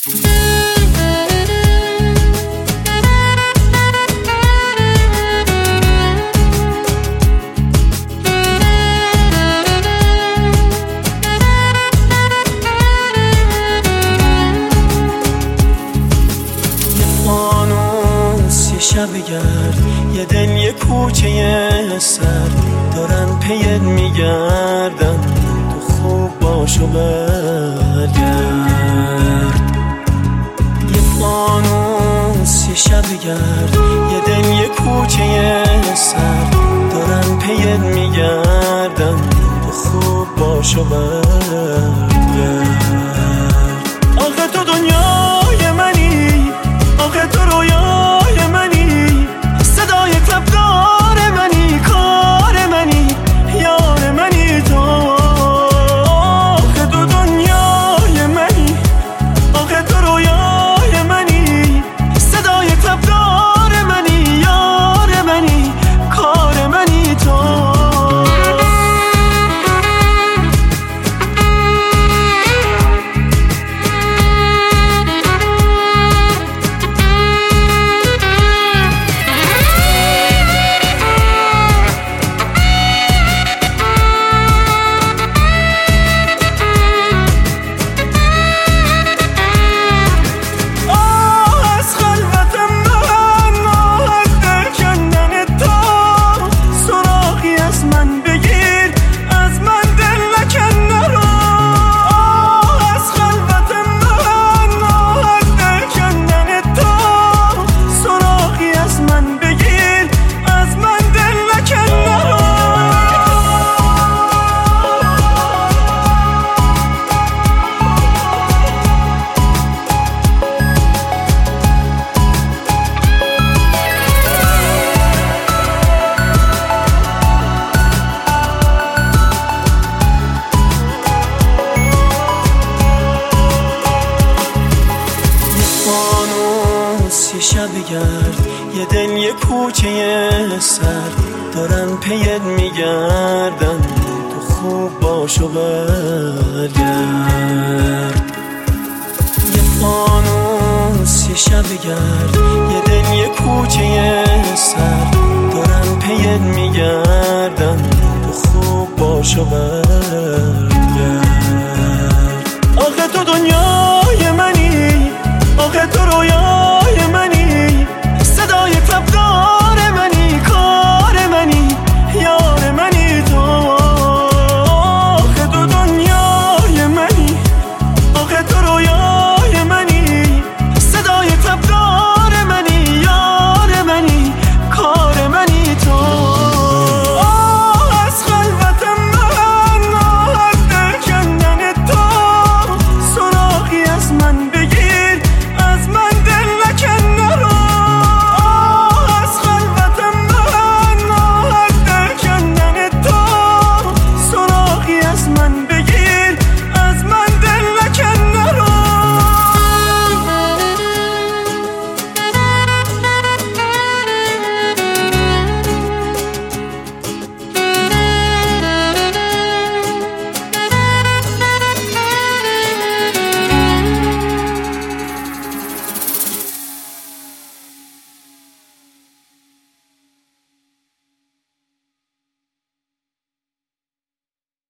شب گرد یه دل یه کوچه سر دارن پیت میگردن، تو خوب باش و برگرد. یه فانوس یه شب گرد یه دل یه کوچه سر دارن پیت میگردن، تو خوب باش و برگرد. آخه تو دنیای منی، آخه تو رویای منی، صدای طبقار منی، کار منی، یار منی تو. آخه تو دنیای منی، آخه تو رویای منی، صدای طبقار منی، یار منی، کار منی تو. شب گرد یه دل یه کوچه سر دارن پیت میگردن، تو خوب باش و برگرد. یه فانوس یه شب گرد یه دل یه کوچه سر دارن پیت میگردن، تو خوب باش و برگرد.